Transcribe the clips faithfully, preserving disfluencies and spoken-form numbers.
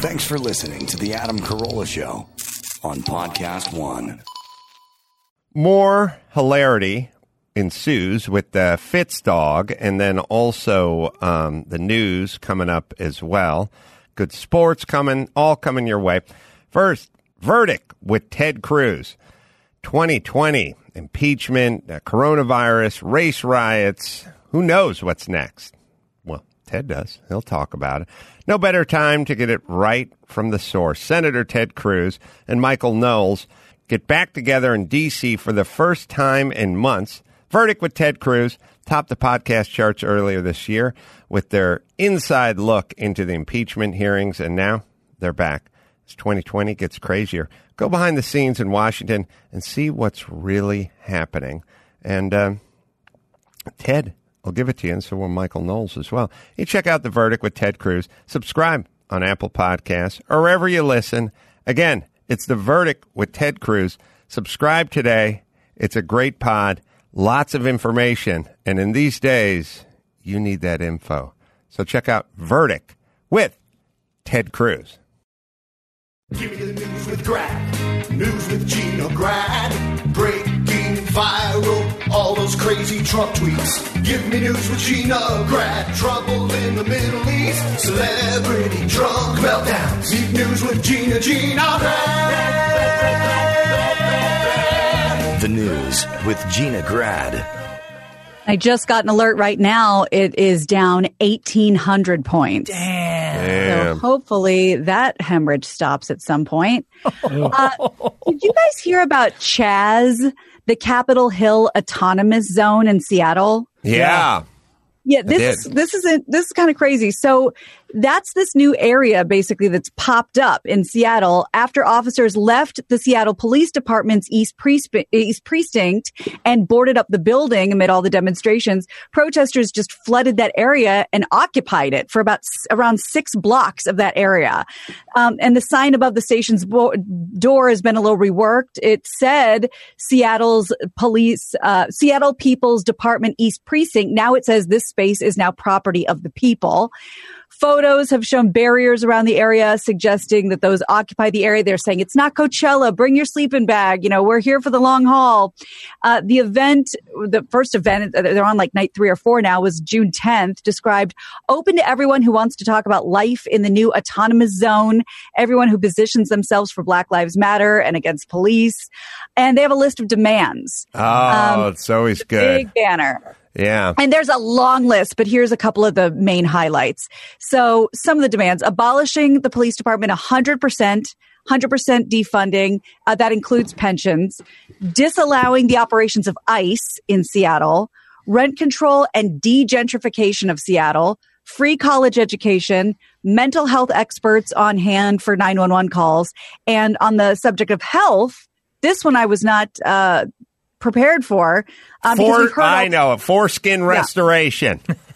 Thanks for listening to the Adam Carolla Show on Podcast One. More hilarity ensues with the Fitz dog, and then also um, the news coming up as well. Good sports coming, all coming your way. First, verdict with Ted Cruz. twenty twenty, impeachment, uh, coronavirus, race riots. Who knows what's next? Well, Ted does. He'll talk about it. No better time to get it right from the source. Senator Ted Cruz and Michael Knowles get back together in D C for the first time in months. Verdict with Ted Cruz topped the podcast charts earlier this year with their inside look into the impeachment hearings, and now they're back. As twenty twenty gets crazier, go behind the scenes in Washington and see what's really happening. And uh, Ted, I'll give it to you, and so will Michael Knowles as well. You check out The Verdict with Ted Cruz. Subscribe on Apple Podcasts or wherever you listen. Again, it's The Verdict with Ted Cruz. Subscribe today. It's a great pod. Lots of information. And in these days, you need that info. So check out Verdict with Ted Cruz. Give me the news with Grad. News with Gina Grad. Breaking viral. All those crazy Trump tweets. Give me news with Gina Grad. Trouble in the Middle East. Celebrity drunk meltdowns. Deep news with Gina Gina Grad. The news with Gina Grad. I just got an alert right now. It is down eighteen hundred points. Damn. Damn. So hopefully that hemorrhage stops at some point. Uh, did you guys hear about Chaz, the Capitol Hill Autonomous Zone in Seattle? Yeah. Yeah, this is this is a, this is kind of crazy. So that's this new area basically that's popped up in Seattle after officers left the Seattle Police Department's East, Pre- East Precinct and boarded up the building amid all the demonstrations. Protesters just flooded that area and occupied it for about s- around six blocks of that area. Um, and the sign above the station's bo- door has been a little reworked. It said Seattle's police, uh, Seattle People's Department East Precinct. Now it says this space is now property of the people. Photos have shown barriers around the area, suggesting that those occupy the area. They're saying it's not Coachella. Bring your sleeping bag. You know, we're here for the long haul. Uh, the event, the first event, they're on like night three or four now, was June tenth, described open to everyone who wants to talk about life in the new autonomous zone, everyone who positions themselves for Black Lives Matter and against police. And they have a list of demands. Oh, um, it's always good. Big banner. Yeah. And there's a long list, but here's a couple of the main highlights. So some of the demands: abolishing the police department one hundred percent, one hundred percent defunding. Uh, that includes pensions, disallowing the operations of ICE in Seattle, rent control and de-gentrification of Seattle, free college education, mental health experts on hand for nine one one calls. And on the subject of health, this one I was not uh prepared for. Um, For, heard I all, know, foreskin restoration.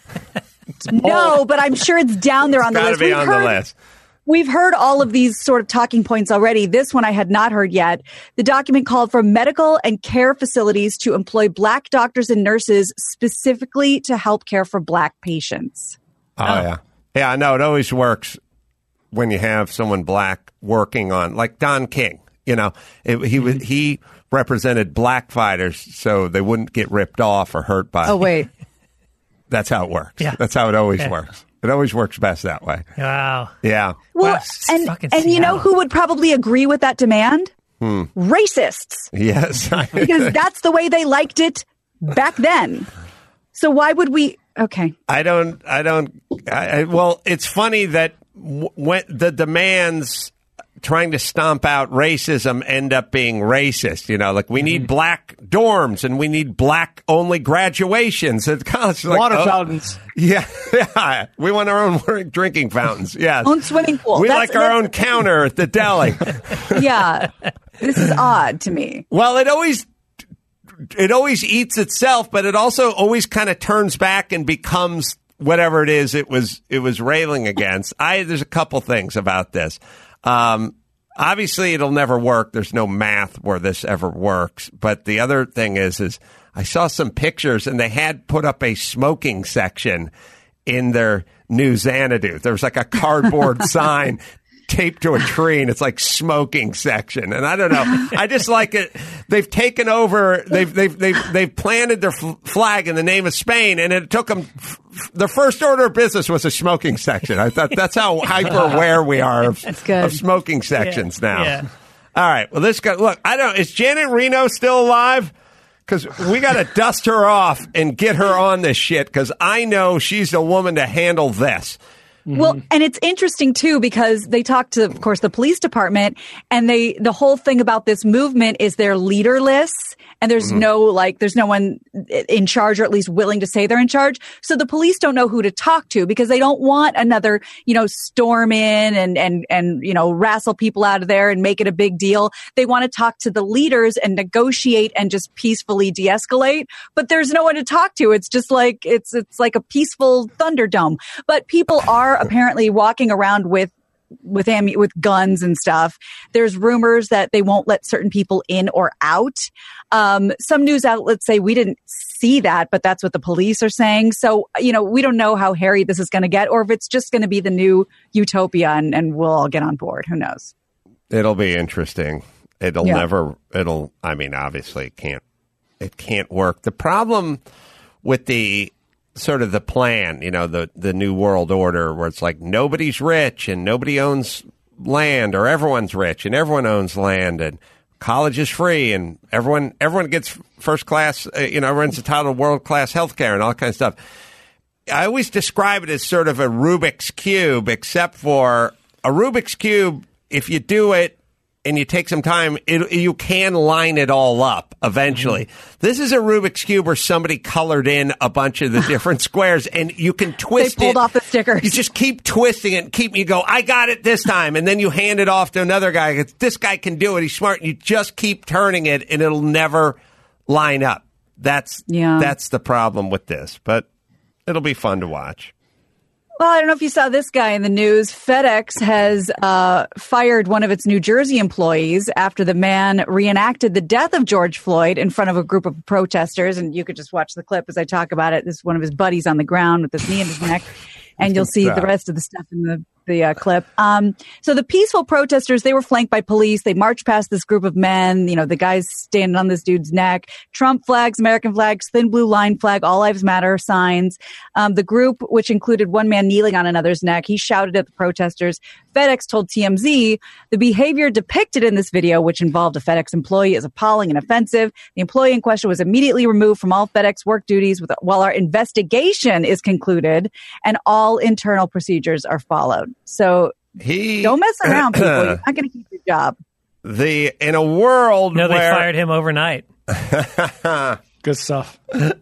No, but I'm sure it's down there on the Got to list. be We've on heard, the list. We've heard all of these sort of talking points already. This one I had not heard yet. The document called for medical and care facilities to employ Black doctors and nurses specifically to help care for Black patients. Oh, oh. yeah. Yeah, I know. It always works when you have someone Black working on, like Don King. You know, it, he was he represented Black fighters so they wouldn't get ripped off or hurt by. Oh, wait. That's how it works. Yeah. That's how it always Yeah. works. It always works best that way. Wow. Yeah. Well, Wow, and, fucking and you know Seattle. who would probably agree with that demand? Hmm. Racists. Yes. Because that's the way they liked it back then. So why would we? Okay. I don't, I don't, I, I, well, it's funny that w- when the demands trying to stomp out racism end up being racist. You know, like we need Black dorms and we need Black only graduations at college. Like, Water oh, fountains. Yeah, yeah. We want our own drinking fountains. Yes. Own swimming pool. We That's- like our that's- own counter at the deli. Yeah. This is odd to me. Well, it always it always eats itself, but it also always kind of turns back and becomes whatever it is it was it was railing against. I there's a couple things about this. Um, obviously, it'll never work. There's no math where this ever works. But the other thing is, is I saw some pictures and they had put up a smoking section in their new Xanadu. There was like a cardboard sign taped to a tree, and it's like smoking section. And I don't know. I just like it. They've taken over. They've they've they've they've planted their f- flag in the name of Spain, and it took them. F- their first order of business was a smoking section. I thought that's how hyper aware we are of, of smoking sections yeah. now. Yeah. All right. Well, this guy. Look, I don't. Is Janet Reno still alive? Because we got to dust her off and get her on this shit, because I know she's the woman to handle this. Mm-hmm. Well, and it's interesting, too, because they talked to, of course, the police department, and they the whole thing about this movement is they're leaderless, and there's mm-hmm. no, like, there's no one in charge, or at least willing to say they're in charge. So the police don't know who to talk to, because they don't want another, you know, storm in and, and, and, you know, wrestle people out of there and make it a big deal. They want to talk to the leaders and negotiate and just peacefully de-escalate. But there's no one to talk to. It's just like, it's, it's like a peaceful Thunderdome. But people are apparently walking around with with am- with guns and stuff. There's rumors that they won't let certain people in or out. Um, some news outlets say we didn't see that, but that's what the police are saying. So, you know, we don't know how hairy this is going to get, or if it's just going to be the new utopia and, and we'll all get on board. Who knows? It'll be interesting. It'll yeah. never, it'll, I mean, obviously it can't, it can't work. The problem with the sort of the plan, you know, the, the new world order, where it's like nobody's rich and nobody owns land, or everyone's rich and everyone owns land, and college is free and everyone everyone gets first class, uh, you know, everyone's entitled to world class health care and all kinds of stuff. I always describe it as sort of a Rubik's Cube, except for a Rubik's Cube, if you do it and you take some time, it, you can line it all up eventually. Mm-hmm. This is a Rubik's Cube where somebody colored in a bunch of the different squares, and you can twist it. They pulled it. off the stickers. You just keep twisting it and keep, you go, I got it this time. And then you hand it off to another guy. This guy can do it. He's smart. And you just keep turning it, and it'll never line up. That's, yeah. that's the problem with this. But it'll be fun to watch. Well, I don't know if you saw this guy in the news. FedEx has uh, fired one of its New Jersey employees after the man reenacted the death of George Floyd in front of a group of protesters. And you could just watch the clip as I talk about it. This is one of his buddies on the ground with his knee in his neck. And you'll see the rest of the stuff in the the uh, clip. Um, so the peaceful protesters, they were flanked by police. They marched past this group of men. You know, the guy's standing on this dude's neck. Trump flags, American flags, thin blue line flag, all lives matter signs. Um, the group, which included one man kneeling on another's neck, he shouted at the protesters. FedEx told T M Z the behavior depicted in this video, which involved a FedEx employee, is appalling and offensive. The employee in question was immediately removed from all FedEx work duties with, while our investigation is concluded and all internal procedures are followed. So he, don't mess around, people. You're not going to keep your job. The in a world no, where... they fired him overnight. Good stuff.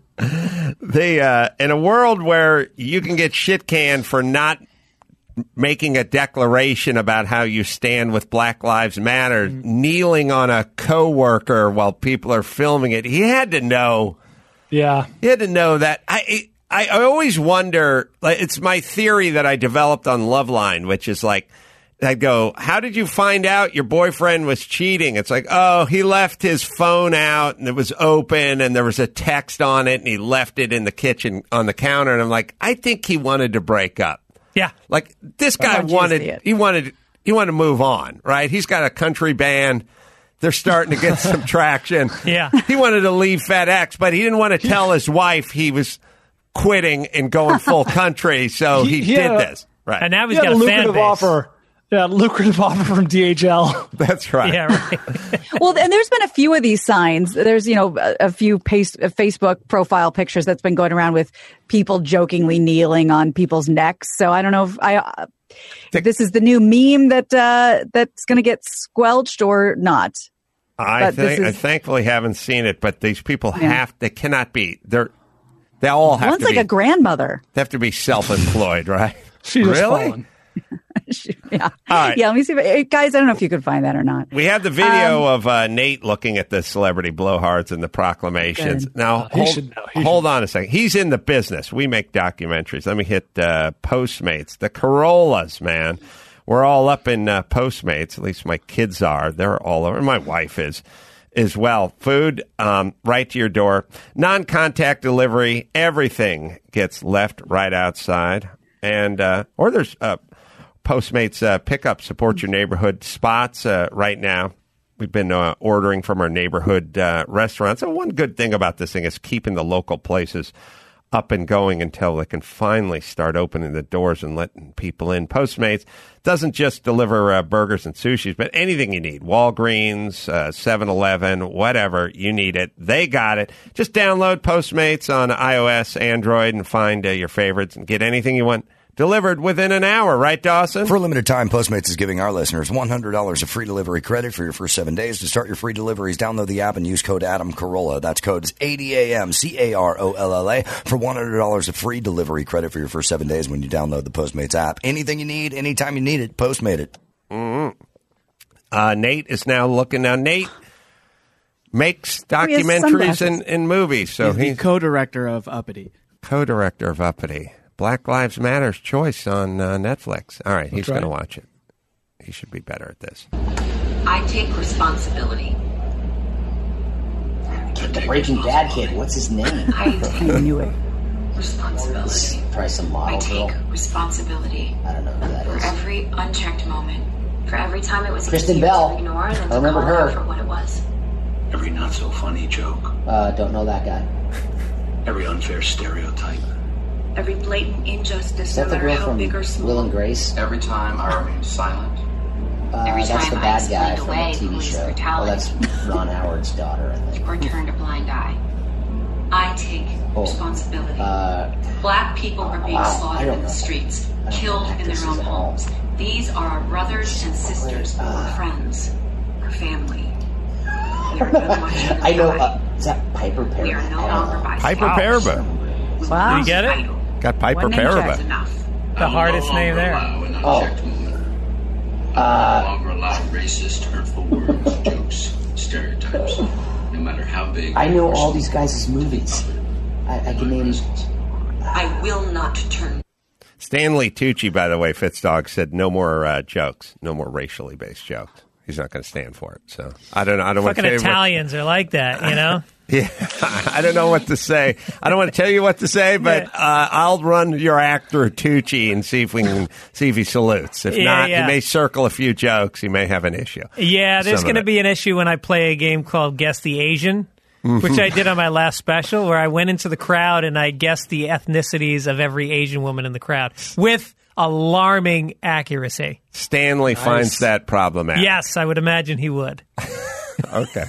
the uh, in a world where you can get shit canned for not making a declaration about how you stand with Black Lives Matter, mm. kneeling on a coworker while people are filming it, he had to know. Yeah, he had to know that. I. I, I always wonder, like, it's my theory that I developed on Loveline, which is like, I go, how did you find out your boyfriend was cheating? It's like, oh, he left his phone out and it was open and there was a text on it and he left it in the kitchen on the counter. And I'm like, I think he wanted to break up. Yeah. Like, this guy wanted, he wanted, he wanted to move on, right? He's got a country band. They're starting to get some traction. Yeah. He wanted to leave FedEx, but he didn't want to tell his wife he was quitting and going full country, so he, he did a, this. Right. And now he's he got a, a fan base. Offer. Yeah, lucrative offer from D H L. That's right. Yeah, right. Well, and there's been a few of these signs. There's, you know, a, a few pace, uh, Facebook profile pictures that's been going around with people jokingly kneeling on people's necks. So I don't know if I uh, if this is the new meme that uh, that's going to get squelched or not. I think is, I thankfully haven't seen it, but these people yeah. have they cannot be they're They all have One's to like be, a grandmother. They have to be self-employed, right? She's really? yeah. All right. Yeah, let me see. If, guys, I don't know if you could find that or not. We have the video um, of uh, Nate looking at the celebrity blowhards and the proclamations. Good. Now, oh, hold, hold on a second. He's in the business. We make documentaries. Let me hit uh, Postmates. The Corollas, man. We're all up in uh, Postmates. At least my kids are. They're all over. My wife is. As well. Food, um, right to your door. Non-contact delivery. Everything gets left right outside. And, uh, or there's, uh, Postmates uh, pickup support your neighborhood spots uh, right now. We've been uh, ordering from our neighborhood uh, restaurants. And one good thing about this thing is keeping the local places up and going until they can finally start opening the doors and letting people in. Postmates doesn't just deliver uh, burgers and sushis, but anything you need. Walgreens, uh, seven eleven, whatever, you need it. They got it. Just download Postmates on iOS, Android, and find uh, your favorites and get anything you want delivered within an hour, right, Dawson? For a limited time, Postmates is giving our listeners one hundred dollars of free delivery credit for your first seven days. To start your free deliveries, download the app and use code Adam Carolla. That's code eighty A M, C A R O L L A, for one hundred dollars of free delivery credit for your first seven days when you download the Postmates app. Anything you need, anytime you need it, Postmate it. Mm-hmm. Uh, Nate is now looking. Now, Nate makes documentaries and, and movies. So he's the he's co-director of Uppity. Co-director of Uppity. Black Lives Matter's choice on uh, Netflix. All right, he's right. going to watch it. He should be better at this. I take responsibility. The Breaking Bad kid, what's his name? I take I knew it. responsibility. Probably some model I take girl. responsibility I don't know who that for is. every unchecked moment, for every time it was Kristen easier Bell. to ignore than I to remember call it her. out for what it was. Every not so funny joke. Uh, don't know that guy. Every unfair stereotype. Every blatant injustice, Is no that the matter girl how from big or small. Will and Grace? Every time I remain silent. Uh, Every that's time the I bad guy explained from away the T V police show. Oh, brutality. that's Ron Howard's daughter, I think. Or turned a blind eye. I take Oh. responsibility. Uh, Black people are being wow, I slaughtered don't in the know. streets, I don't killed know in their actresses own at all. homes. These are our brothers and sisters, Uh, our friends, our family. We are no longer I know. by- Uh, is that Piper Perry? we are no I don't longer know. by Piper scouts. Paraba. Wow. Did you get it? Idle. Got Piper One name check. Paraba. Enough. The hardest name there. Oh. Uh, no longer allow racist, hurtful words, jokes, stereotypes, no matter how big. I know all these guys' movies. I, I can name. I will not turn. Stanley Tucci, by the way, Fitzdog said no more uh, jokes, no more racially based jokes. He's not going to stand for it. So I don't know. I don't want to Fucking tell you Italians are like that, you know? What, yeah, I don't know what to say. I don't want to tell you what to say, but uh, I'll run your actor Tucci and see if we can see if he salutes. If Yeah, not, yeah. he may circle a few jokes. He may have an issue. Yeah, there's Some of going to it. be an issue when I play a game called Guess the Asian, which I did on my last special, where I went into the crowd and I guessed the ethnicities of every Asian woman in the crowd with alarming accuracy. Stanley finds that problematic. Yes, I would imagine he would. Okay.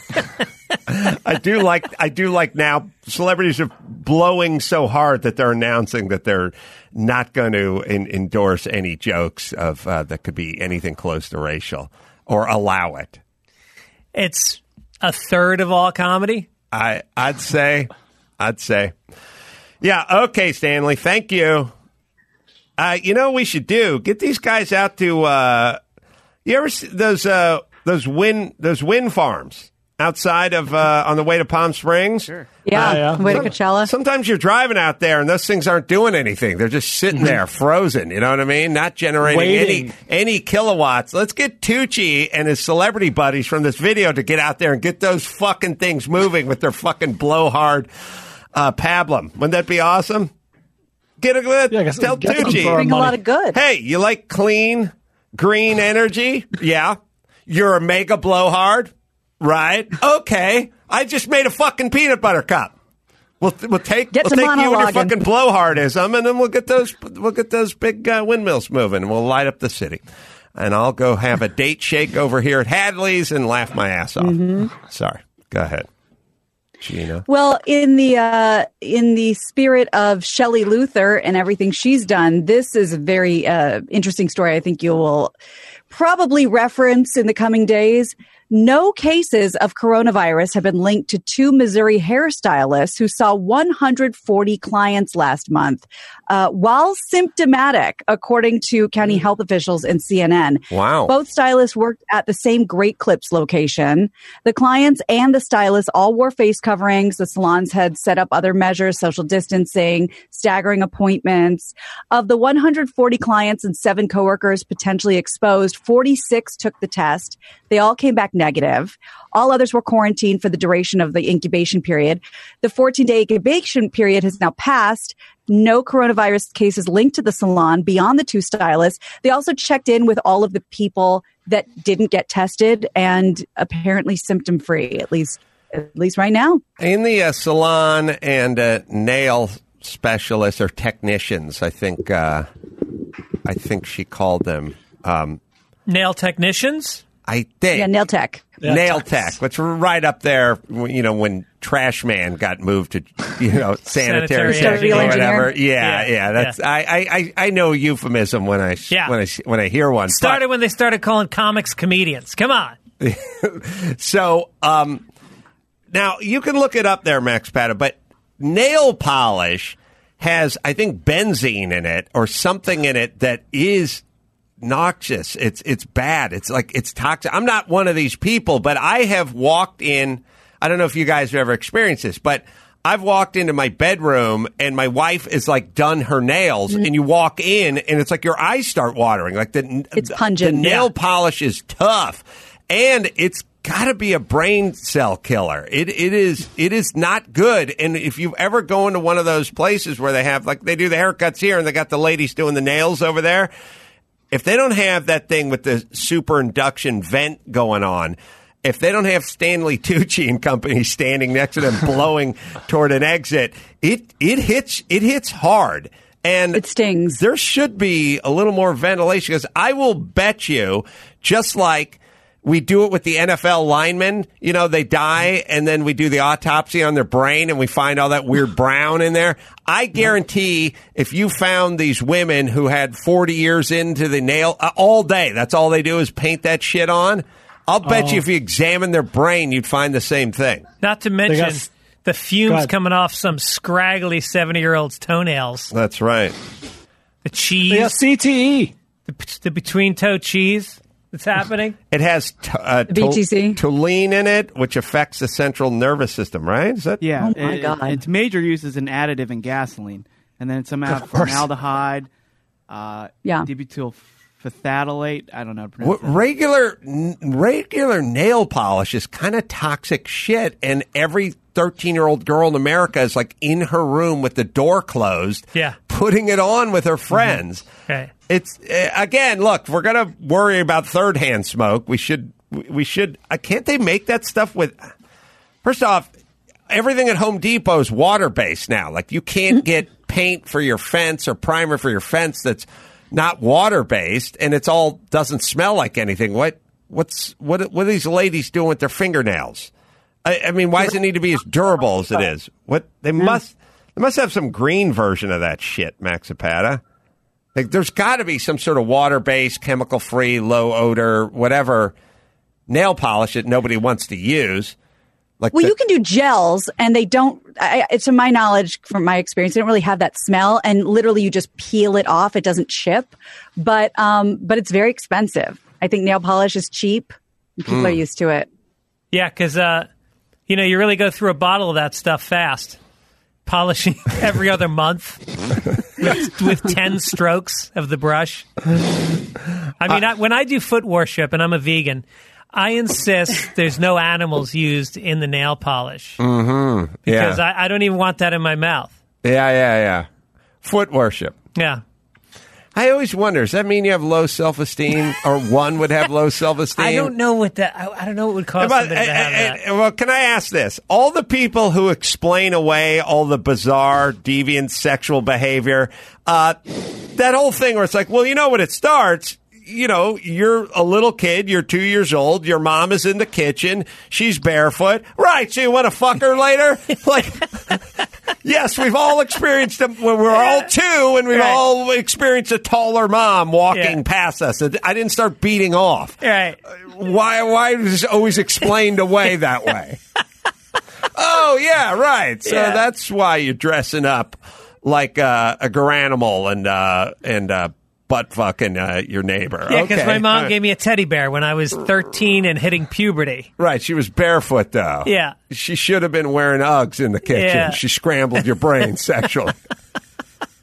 I do like I do like now celebrities are blowing so hard that they're announcing that they're not going to in, endorse any jokes of uh, that could be anything close to racial or allow it. It's a third of all comedy. I I'd say I'd say yeah. Okay, Stanley. Thank you. Uh, you know what we should do? Get these guys out to uh, you ever see those uh, those wind those wind farms outside of uh, on the way to Palm Springs? Sure. Yeah, Uh, yeah. way to Some- Coachella. Sometimes you're driving out there and those things aren't doing anything. They're just sitting there frozen. You know what I mean? Not generating Waiting. any any kilowatts. Let's get Tucci and his celebrity buddies from this video to get out there and get those fucking things moving with their fucking blowhard uh, pablum. Wouldn't that be awesome? Get a Yeah, I guess- tell get them for Tucci. our Bring a money. lot of good. Hey, you like clean, green energy? Yeah. You're a mega blowhard? Right. Okay. I just made a fucking peanut butter cup. We'll, we'll take, Get we'll to take you and your monologuing. fucking blowhardism, and then we'll get those we'll get those big uh, windmills moving, and we'll light up the city. And I'll go have a date shake over here at Hadley's and laugh my ass off. Mm-hmm. Sorry. Go ahead, Gina. Well, in the uh, in the spirit of Shelley Luther and everything she's done, this is a very uh, interesting story. I think you will probably reference in the coming days. No cases of coronavirus have been linked to two Missouri hairstylists who saw one hundred forty clients last month, uh, while symptomatic, according to county health officials and C N N. Wow. Both stylists worked at the same Great Clips location. The clients and the stylists all wore face coverings. The salons had set up other measures, social distancing, staggering appointments. Of the one hundred forty clients and seven coworkers potentially exposed, forty-six took the test. They all came back negative. All others were quarantined for the duration of the incubation period. The fourteen-day incubation period has now passed. No coronavirus cases linked to the salon beyond the two stylists. They also checked in with all of the people that didn't get tested and apparently symptom-free, at least at least right now. In the uh, salon and uh, nail specialists or technicians, I think uh, I think she called them. Um, nail technicians? I think. Yeah, nail tech. Yeah, nail tech, which were right up there, you know, when Trash Man got moved to, you know, sanitary, sanitary or whatever. Yeah, yeah. yeah That's yeah. I, I, I know euphemism when I yeah. when I when I hear one. Started but, when they started calling comics comedians. Come on. so um, now you can look it up there, Max Pata, but nail polish has, I think, benzene in it or something in it that is noxious. It's it's bad. It's like it's toxic. I'm not one of these people, but I have walked in. I don't know if you guys have ever experienced this, but I've walked into my bedroom and my wife is like done her nails, mm-hmm. and you walk in and it's like your eyes start watering. Like the it's pungent. The nail yeah. polish is tough, and it's got to be a brain cell killer. It it is it is not good. And if you ever go into one of those places where they have like they do the haircuts here and they got the ladies doing the nails over there. If they don't have that thing with the super induction vent going on, if they don't have Stanley Tucci and company standing next to them blowing toward an exit, it it hits it hits hard. And it stings. There should be a little more ventilation because I will bet you, just like we do it with the N F L linemen, you know, they die and then we do the autopsy on their brain and we find all that weird brown in there. I guarantee if you found these women who had forty years into the nail uh, all day, that's all they do is paint that shit on. I'll bet oh. you if you examine their brain, you'd find the same thing. Not to mention got, the fumes coming off some scraggly seventy-year-old's toenails. That's right. The cheese. They got C T E. The, the between-toe cheese. It's happening. It has t- uh, B T C. To- toluene in it, which affects the central nervous system, right? Is that? Yeah. Oh, my it, God. Its major use is an additive in gasoline. And then some out formaldehyde, uh, yeah. dibutyl phthalate. I don't know how to pronounce what, regular, n- regular nail polish is kind of toxic shit. And every thirteen-year-old girl in America is like in her room with the door closed, yeah. putting it on with her friends. Mm-hmm. Okay. It's uh, again, look, we're gonna worry about third-hand smoke. We should, we should. Uh, can't they make that stuff with? First off, everything at Home Depot is water-based now. Like you can't get paint for your fence or primer for your fence that's not water-based, and it's all doesn't smell like anything. What, what's, what, what are these ladies doing with their fingernails? I, I mean, why does it need to be as durable as it is? What they must, they must have some green version of that shit, Max Zapata. Like, there's got to be some sort of water-based, chemical-free, low-odor, whatever nail polish that nobody wants to use. Like well, the- you can do gels, and they don't, I, to my knowledge, from my experience, they don't really have that smell, and literally you just peel it off. It doesn't chip, but um, but it's very expensive. I think nail polish is cheap, and people mm. are used to it. Yeah, because, uh, you know, you really go through a bottle of that stuff fast. Polishing every other month with, with ten strokes of the brush. I mean, uh, I, when I do foot worship, and I'm a vegan, I insist there's no animals used in the nail polish. Mm-hmm. Because yeah. I, I don't even want that in my mouth. Yeah, yeah, yeah. Foot worship. Yeah. I always wonder, does that mean you have low self-esteem, or one would have low self-esteem? I don't know what that. I, I don't know what would cause somebody to have that. Well, can I ask this? All the people who explain away all the bizarre, deviant sexual behavior, uh, that whole thing where it's like, well, you know when it starts, you know, you're a little kid, you're two years old, your mom is in the kitchen, she's barefoot. Right, so you want to fuck her later? Like, yes, we've all experienced them when we're all two, and we've right. all experienced a taller mom walking yeah. past us. I didn't start beating off. Right. Why, why is it always explained away that way? Oh, yeah, right. So yeah. that's why you're dressing up like uh, a garanimal and, uh, and, uh, butt fucking uh, your neighbor. Yeah, because okay. my mom right. gave me a teddy bear when I was thirteen and hitting puberty. Right, she was barefoot, though. Yeah. She should have been wearing Uggs in the kitchen. Yeah. She scrambled your brain sexually.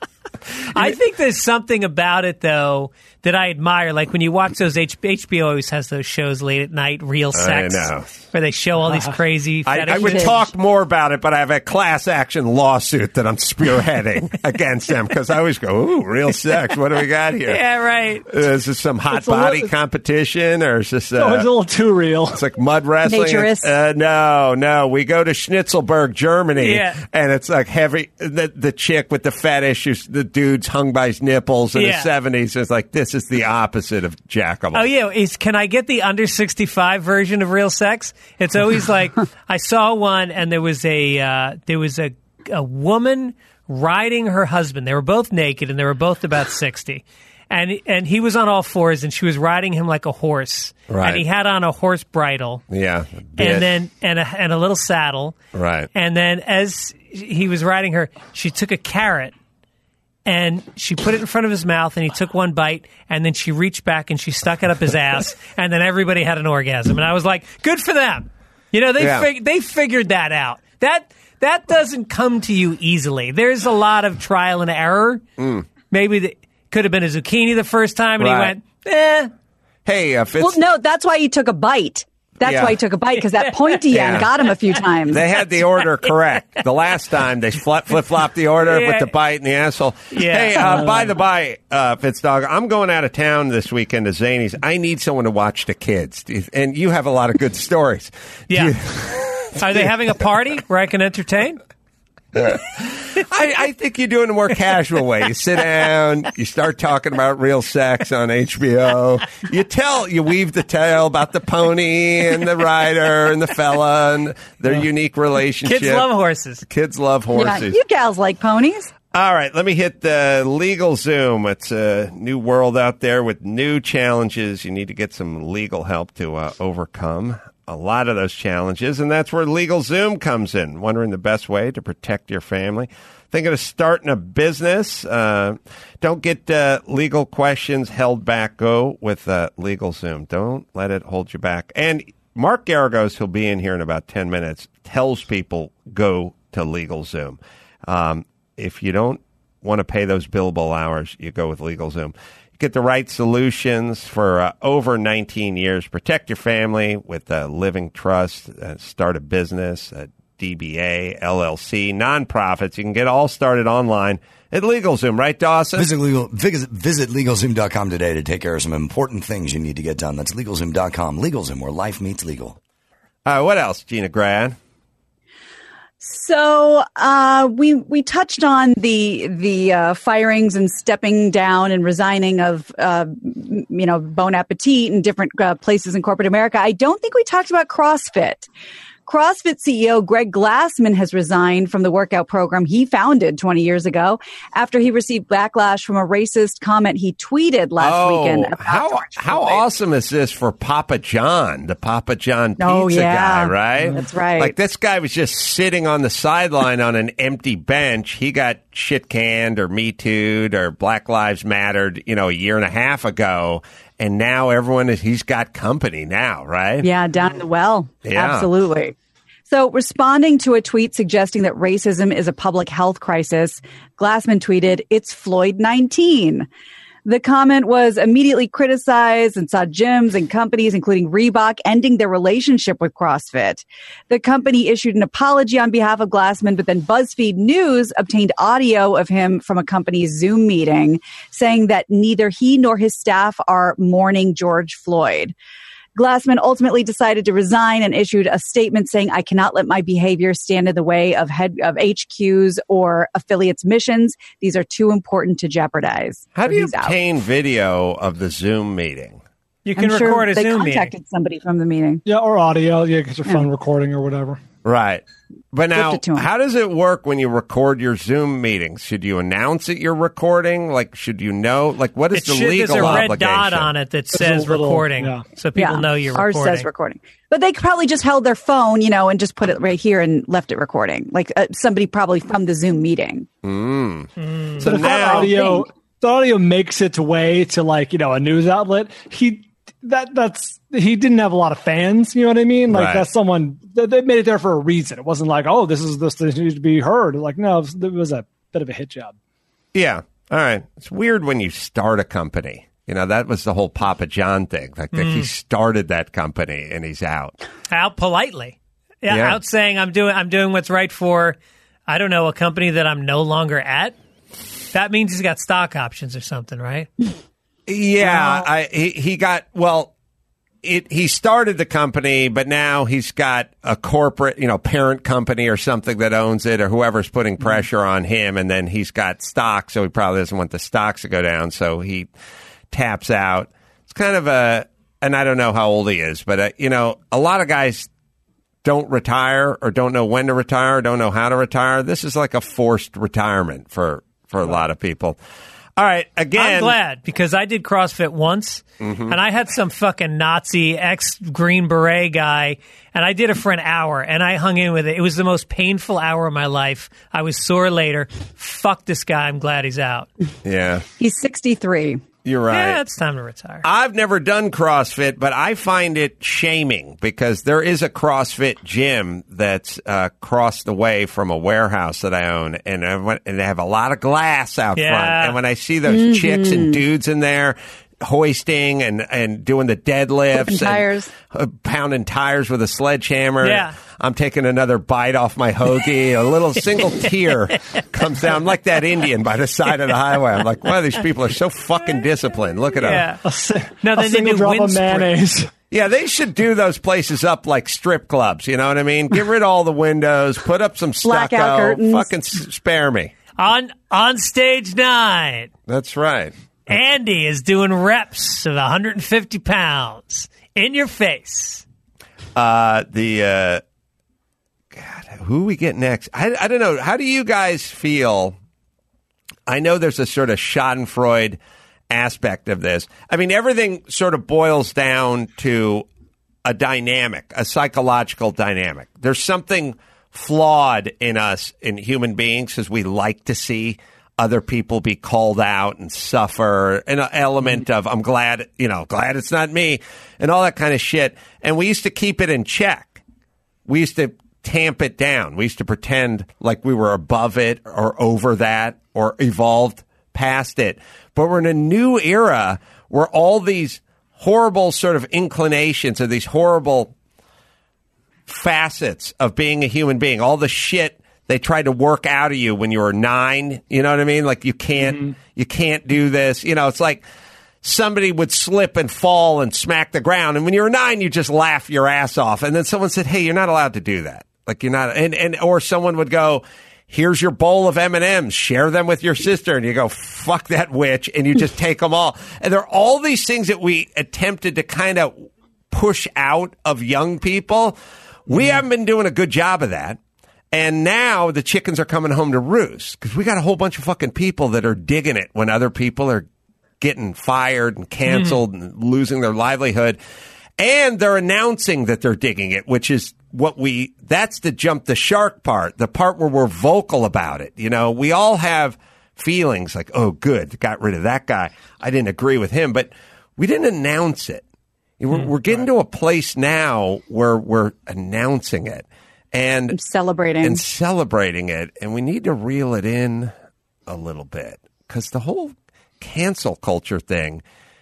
I think there's something about it, though, that I admire. Like when you watch those, H- HBO always has those shows late at night, Real Sex, I know. where they show all these crazy I, fetishes. I would talk more about it, but I have a class action lawsuit that I'm spearheading against them because I always go, ooh, Real Sex, what do we got here? Yeah, right. Uh, is this some hot It's a body little- competition or is this... Uh, Oh, it's a little too real. It's like mud wrestling. Naturist. Uh, no, no. We go to Schnitzelberg, Germany, Yeah. and it's like heavy. The, the chick with the fetish, who's, the dude's hung by his nipples in Yeah. the seventies. It's like, this is the opposite of Jackable. Oh yeah, is can I get the under sixty-five version of Real Sex? It's always like I saw one, and there was a uh, there was a a woman riding her husband. They were both naked, and they were both about sixty. And and he was on all fours, and she was riding him like a horse. Right. And he had on a horse bridle. Yeah. a bit. And then and a, and a little saddle. Right. And then as he was riding her, she took a carrot and she put it in front of his mouth, and he took one bite, and then she reached back and she stuck it up his ass, and then everybody had an orgasm. And I was like, good for them. You know, they Yeah. fig- they figured that out. That that doesn't come to you easily. There's a lot of trial and error. Mm. Maybe the, could have been a zucchini the first time, and Right. he went, eh. Hey, if it's... Well, no, that's why he took a bite. That's Yeah. why he took a bite, because that pointy Yeah. end got him a few times. They had the order correct. The last time they flip flopped the order Yeah. with the bite and the asshole. Yeah. Hey, uh, by the by, uh, Fitzdog, I'm going out of town this weekend to Zany's. I need someone to watch the kids, and you have a lot of good stories. Yeah. You- Are they having a party where I can entertain? I, I think you do it in a more casual way. You sit down, you start talking about Real Sex on H B O. You tell, you weave the tale about the pony and the rider and the fella and their unique relationship. Kids love horses. Kids love Yeah, horses. you gals like ponies. All right, let me hit the Legal Zoom. It's a new world out there with new challenges you need to get some legal help to uh, overcome. A lot of those challenges, and that's where Legal Zoom comes in. Wondering the best way to protect your family. Thinking of starting a business? Uh, don't get uh, legal questions held back. Go with uh, Legal Zoom. Don't let it hold you back. And Mark Garagos, who'll be in here in about ten minutes, tells people go to Legal Zoom. Um, if you don't want to pay those billable hours, you go with Legal Zoom. Get the right solutions for uh, over nineteen years. Protect your family with a living trust. Uh, start a business, a D B A, L L C, nonprofits. You can get all started online at LegalZoom, right, Dawson? Visit, legal, visit, visit LegalZoom dot com today to take care of some important things you need to get done. That's LegalZoom dot com. LegalZoom, where life meets legal. Uh, what else, Gina Grad? So uh, we we touched on the the uh, firings and stepping down and resigning of uh, you know Bon Appetit and different uh, places in corporate America. I don't think we talked about CrossFit. CrossFit C E O Greg Glassman has resigned from the workout program he founded twenty years ago after he received backlash from a racist comment he tweeted last oh, weekend. About how George how Floyd. awesome is this for Papa John, the Papa John pizza Oh, yeah. guy, right? That's right. Like this guy was just sitting on the sideline on an empty bench. He got shit canned or Me Too'd or Black Lives Mattered, you know, a year and a half ago. And now everyone is, he's got company now, right? Yeah, down in the well. Yeah. Absolutely. So responding to a tweet suggesting that racism is a public health crisis, Glassman tweeted, "It's Floyd nineteen." The comment was immediately criticized and saw gyms and companies, including Reebok, ending their relationship with CrossFit. The company issued an apology on behalf of Glassman, but then BuzzFeed News obtained audio of him from a company's Zoom meeting saying that neither he nor his staff are mourning George Floyd. Glassman ultimately decided to resign and issued a statement saying, "I cannot let my behavior stand in the way of head of H Qs or affiliates' missions. These are too important to jeopardize." How So do you he's out. obtain video of the Zoom meeting? You can I'm sure record a they Zoom meeting. contacted somebody from the meeting. Yeah, or audio. Yeah, because your Yeah. phone recording or whatever. Right. But now, Gift it to 'em. how does it work when you record your Zoom meetings? Should you announce that you're recording? Like, should you know? Like, what is It the should, legal there's a red obligation? dot on it that There's says a little- recording, yeah. so people Yeah. know you're Ours recording. says recording. But they probably just held their phone, you know, and just put it right here and left it recording. Like uh, somebody probably from the Zoom meeting. Mm. Mm. So But if that now, audio, the audio makes its way to like you know a news outlet. He that that's he didn't have a lot of fans. You know what I mean? Like Right. that's someone they they made it there for a reason. It wasn't like oh this is this that needs to be heard. Like no, it was, it was a bit of a hit job. yeah. All right. It's weird when you start a company. You know, that was the whole Papa John thing. Like, mm. he started that company and he's out. Out politely. Yeah, yeah. Out saying I'm doing I'm doing what's right for, I don't know, a company that I'm no longer at. That means he's got stock options or something, right? Yeah, I, he, he got, well, it, he started the company, but now he's got a corporate, you know, parent company or something that owns it, or whoever's putting pressure on him, and then he's got stock, so he probably doesn't want the stocks to go down, so he taps out. It's kind of a, and I don't know how old he is, but, uh, you know, a lot of guys don't retire or don't know when to retire, or don't know how to retire. This is like a forced retirement for, for a lot of people. All right, again. I'm glad, because I did CrossFit once, mm-hmm. and I had some fucking Nazi ex-Green Beret guy, and I did it for an hour, and I hung in with it. It was the most painful hour of my life. I was sore later. Fuck this guy. I'm glad he's out. Yeah. He's sixty-three. You're right. Yeah, it's time to retire. I've never done CrossFit, but I find it shaming because there is a CrossFit gym that's uh, across the way from a warehouse that I own, and I went, and they have a lot of glass out yeah. front. And when I see those mm-hmm. chicks and dudes in there hoisting and, and doing the deadlifts, Flipping tires, and, uh, pounding tires with a sledgehammer, yeah. I'm taking another bite off my hoagie. A little single tear comes down. I'm like that Indian by the side of the highway. I'm like, wow, these people are so fucking disciplined. Look at yeah. them. No, a single drop of mayonnaise. Yeah, they should do those places up like strip clubs. You know what I mean? Get rid of all the windows. Put up some Blackout stucco. curtains. Fucking s- spare me. On on stage nine, That's right. Andy is doing reps of one hundred fifty pounds in your face. Uh, the uh, God, who we get next? I, I don't know. How do you guys feel? I know there's a sort of Schadenfreude aspect of this. I mean, everything sort of boils down to a dynamic, a psychological dynamic. There's something flawed in us, in human beings, because we like to see other people be called out and suffer, an element of, I'm glad, you know, glad it's not me, and all that kind of shit. And we used to keep it in check. We used to tamp it down. We used to pretend like we were above it or over that or evolved past it. But we're in a new era where all these horrible sort of inclinations or these horrible facets of being a human being, all the shit they tried to work out of you when you were nine, you know what I mean? Like, you can't, mm-hmm. you can't do this. You know, it's like somebody would slip and fall and smack the ground. And when you were nine, you just laugh your ass off. And then someone said, hey, you're not allowed to do that. Like, you're not, and, and, or someone would go, here's your bowl of M and M's, share them with your sister. And you go, fuck that witch. And you just take them all. And there are all these things that we attempted to kind of push out of young people. We mm-hmm. haven't been doing a good job of that. And now the chickens are coming home to roost because we got a whole bunch of fucking people that are digging it when other people are getting fired and canceled mm-hmm. and losing their livelihood. And they're announcing that they're digging it, which is what we, that's the jump the shark part, the part where we're vocal about it. You know, we all have feelings like, oh, good, got rid of that guy. I didn't agree with him, but we didn't announce it. We're, mm, we're getting right. to a place now where we're announcing it. And I'm celebrating and celebrating it, and we need to reel it in a little bit because the whole cancel culture thing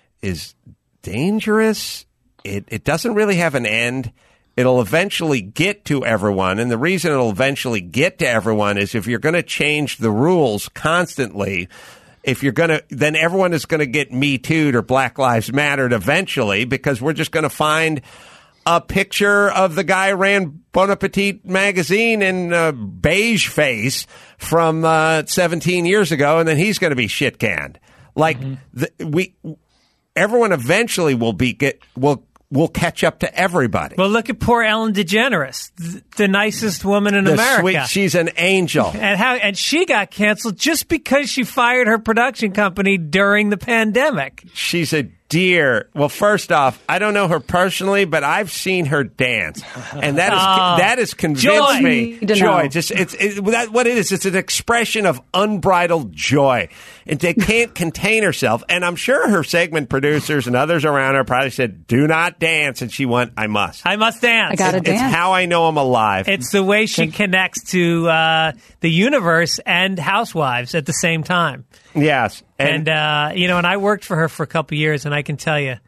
is dangerous. It it doesn't really have an end. It'll eventually get to everyone, and the reason it'll eventually get to everyone is if you're going to change the rules constantly. If you're going to, then everyone is going to get Me Too'd or Black Lives Mattered eventually because we're just going to find a picture of the guy who ran Bon Appetit magazine in uh, beige face from uh, seventeen years ago, and then he's going to be shit canned. Like mm-hmm. the, we, everyone eventually will be get will will catch up to everybody. Well, look at poor Ellen DeGeneres, the, the nicest woman in the America. Sweet, she's an angel, and how and she got canceled just because she fired her production company during the pandemic. She's a dear. Well, first off, I don't know her personally, but I've seen her dance, and that is oh, that has convinced joy. me. Joy, just it's it, that, what it is. It's an expression of unbridled joy, and they can't contain herself. And I'm sure her segment producers and others around her probably said, "Do not dance," and she went, "I must. I must dance. I gotta it, dance." It's how I know I'm alive. It's the way she connects to uh, the universe and Housewives at the same time. Yes. And, and uh, you know, and I worked for her for a couple years, and I can tell you,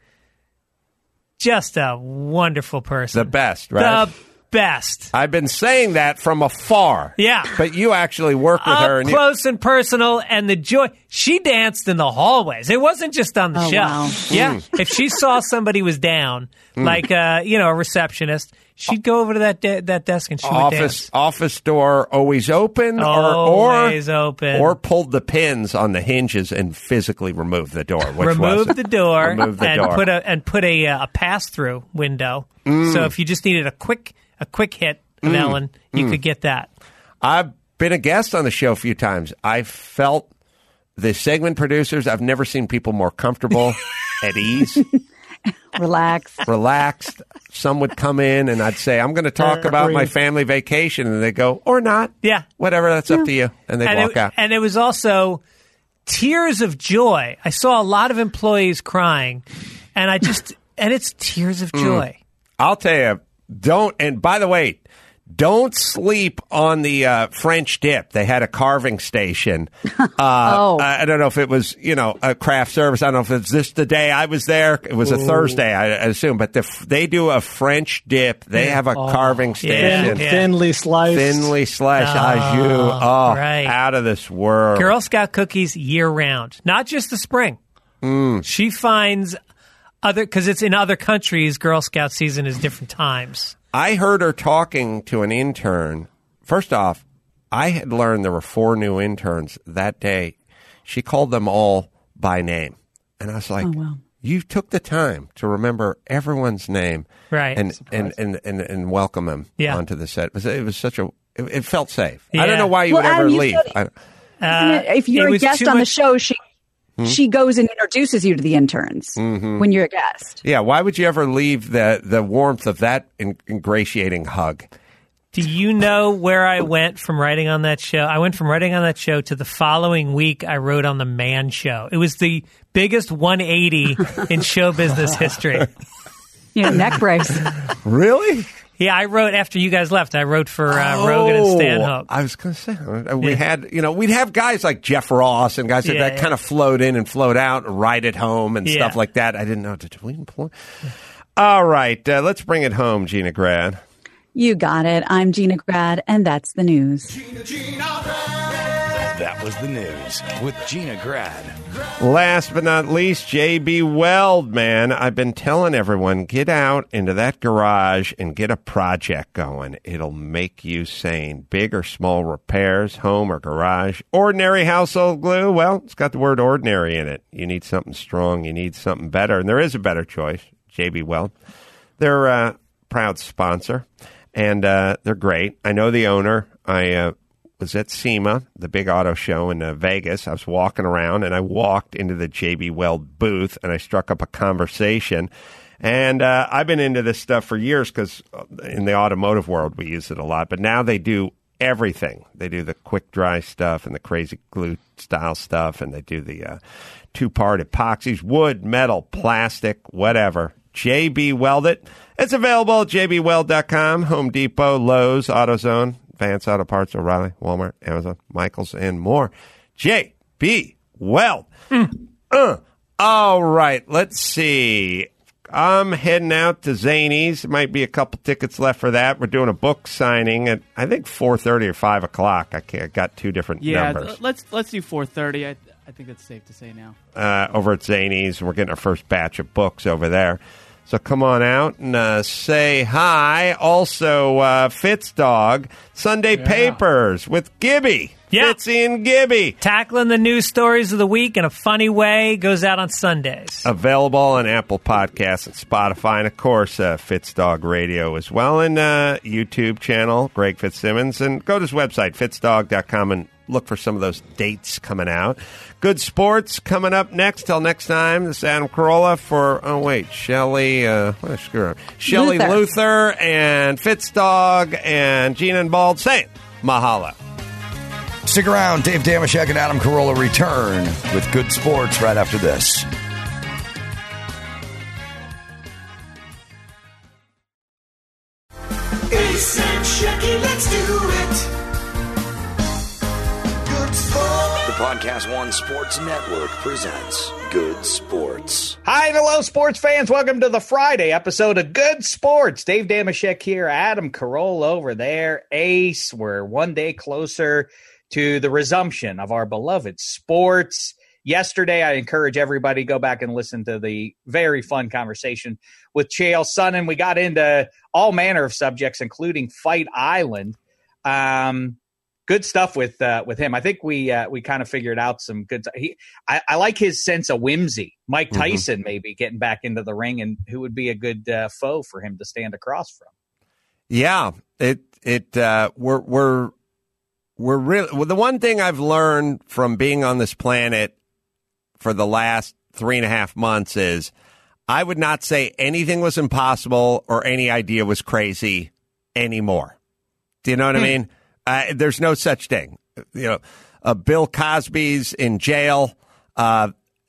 just a wonderful person. The best, right? The best. I've been saying that from afar. Yeah. But you actually work with Up her. And close you- and personal, and the joy. She danced in the hallways. It wasn't just on the Oh, show. wow. Yeah. Mm. If she saw somebody was down, Mm. like, uh, you know, a receptionist, she'd go over to that de- that desk and she would office dance. office door always open, Always or or open. or pulled the pins on the hinges and physically removed the door. Which Remove was the door Remove the and door. put a and put a uh, a pass through window. Mm. So if you just needed a quick a quick hit of Mm. Ellen, you Mm. could get that. I've been a guest on the show a few times. I felt the segment producers. I've never seen people more comfortable, at ease, Relax. relaxed. Some would come in and I'd say, "I'm going to talk about my family vacation," and they go, "Or not, Yeah. whatever. That's up to you," and they and walk it, out. And it was also tears of joy. I saw a lot of employees crying, and I just and it's tears of joy. Mm. I'll tell you, don't. And by the way, don't sleep on the uh, French dip. They had a carving station. Uh, Oh. I, I don't know if it was, you know, a craft service. I don't know if it's this the day I was there. It was a Ooh. Thursday, I, I assume. But the, they do a French dip. They have a Oh. carving station. Thin, Thinly sliced. Thinly sliced Oh, au jus. Oh, right. out of this world. Girl Scout cookies year round, not just the spring. Mm. She finds other because it's in other countries. Girl Scout season is different times. I heard her talking to an intern. First off, I had learned there were four new interns that day. She called them all by name. And I was like, Oh, wow. you took the time to remember everyone's name Right. and, and, and, and, and welcome them Yeah. onto the set. It was, it was such a, it, it felt safe. I Yeah. don't know why you Well, would ever Adam, you leave. said- I, Isn't it- if Uh, it you're a was guest too on the much- show, she Hmm? she goes and introduces you to the interns Mhm. when you're a guest. yeah, why would you ever leave the, the warmth of that in, ingratiating hug? Do you know where I went from writing on that show? I went from writing on that show to the following week I wrote on the Man Show. It was the biggest one eighty in show business history. You know, neck brace. Really? Yeah, I wrote after you guys left. I wrote for uh, Rogan and Stanhope. I was going to say, uh, we Yeah. had, you know, we'd have guys like Jeff Ross and guys that, Yeah, that yeah. kind of float in and float out and ride it home and Yeah. stuff like that. I didn't know. Did we employ? All right, uh, let's bring it home, Gina Grad. You got it. I'm Gina Grad, and that's the news. That was the news with Gina Grad. Last but not least, J B Weld, man. I've been telling everyone, get out into that garage and get a project going. It'll make you sane. Big or small repairs, home or garage. Ordinary household glue, well, it's got the word ordinary in it. You need something strong. You need something better. And there is a better choice, J B Weld. They're a proud sponsor, and uh, they're great. I know the owner. I uh, was at SEMA, the big auto show in uh, Vegas. I was walking around, and I walked into the J B Weld booth, and I struck up a conversation. And uh, I've been into this stuff for years because in the automotive world, we use it a lot. But now they do everything. They do the quick dry stuff and the crazy glue style stuff, and they do the uh, two-part epoxies, wood, metal, plastic, whatever. J B Weld it. It's available at j b weld dot com, Home Depot, Lowe's, AutoZone, Vance Auto Parts, O'Reilly, Walmart, Amazon, Michaels, and more. J B Weld. Mm. Uh. All right, let's see. I'm heading out to Zanies. Might be a couple tickets left for that. We're doing a book signing at, I think, four thirty or five o'clock. I, can't, I got two different Yeah, numbers. th- let's let's do four thirty. I I think that's safe to say now. Uh, over at Zanies. We're getting our first batch of books over there. So come on out and uh, say hi. Also, uh, Fitz Dog, Sunday Yeah. Papers with Gibby. Yeah. Fitzy and Gibby. Tackling the news stories of the week in a funny way. Goes out on Sundays. Available on Apple Podcasts and Spotify, and of course, uh, Fitz Dog Radio as well, and uh, YouTube channel, Greg Fitzsimmons. And go to his website, fitz dog dot com, and look for some of those dates coming out. Good sports coming up next. Till next time, this is Adam Carolla for, oh, wait, Shelley, uh, what did I screw up? Shelley Luther. Luther and Fitz Dog and Gina and Bald saying mahalo. Stick around. Dave Damashek and Adam Carolla return with good sports right after this. Ace and Shecky, let's do it. Good The Podcast One Sports Network presents Good Sports. Hi and hello, sports fans. Welcome to the Friday episode of Good Sports. Dave Damashek here, Adam Carolla over there. Ace, we're one day closer to the resumption of our beloved sports. Yesterday, I encourage everybody to go back and listen to the very fun conversation with Chael Sonnen. We got into all manner of subjects, including Fight Island. Um, good stuff with uh, with him. I think we uh, we kind of figured out some good. He, I, I like his sense of whimsy. Mike Tyson mm-hmm. maybe getting back into the ring, and who would be a good uh, foe for him to stand across from? Yeah, it it uh, we're we're we're really well, the one thing I've learned from being on this planet for the last three and a half months is I would not say anything was impossible or any idea was crazy anymore. Do you know what hmm. I mean? Uh, there's no such thing. You know, uh, Bill Cosby's in jail. Uh,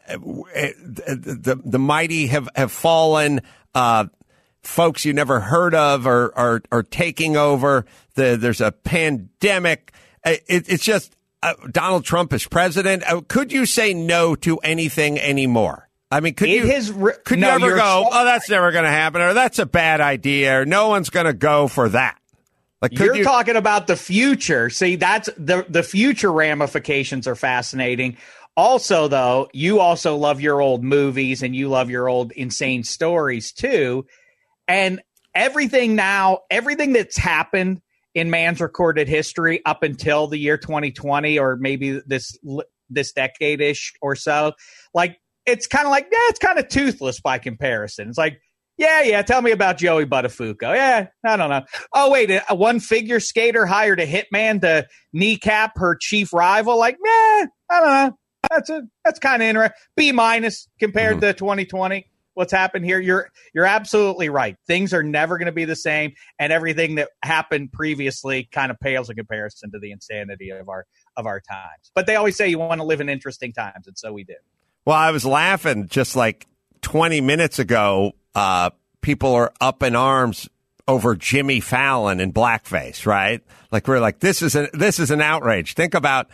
the the mighty have have fallen. Uh, folks you never heard of are are, are taking over. The, there's a pandemic. It, it's just uh, Donald Trump is president. Uh, could you say no to anything anymore? I mean, could it you has re- could no, you ever go, oh, that's never going to happen, or that's a bad idea, or no one's going to go for that? Like, You're you- talking about the future. See, that's the the future ramifications are fascinating. Also, though, you also love your old movies and you love your old insane stories, too. And everything now, everything that's happened in man's recorded history up until the year twenty twenty or maybe this this decade-ish or so, like, it's kind of like, yeah, it's kind of toothless by comparison. It's like, Yeah, yeah. Tell me about Joey Buttafuoco. Yeah, I don't know. Oh, wait. A one figure skater hired a hitman to kneecap her chief rival. Like, yeah, I don't know. That's a that's kind of interesting. B minus compared mm-hmm. to twenty twenty. What's happened here? You're you're absolutely right. Things are never going to be the same, and everything that happened previously kind of pales in comparison to the insanity of our of our times. But they always say you want to live in interesting times, and so we did. Well, I was laughing just like twenty minutes ago. Uh, people are up in arms over Jimmy Fallon in blackface, right? Like we're like, this is a, this is an outrage. Think about,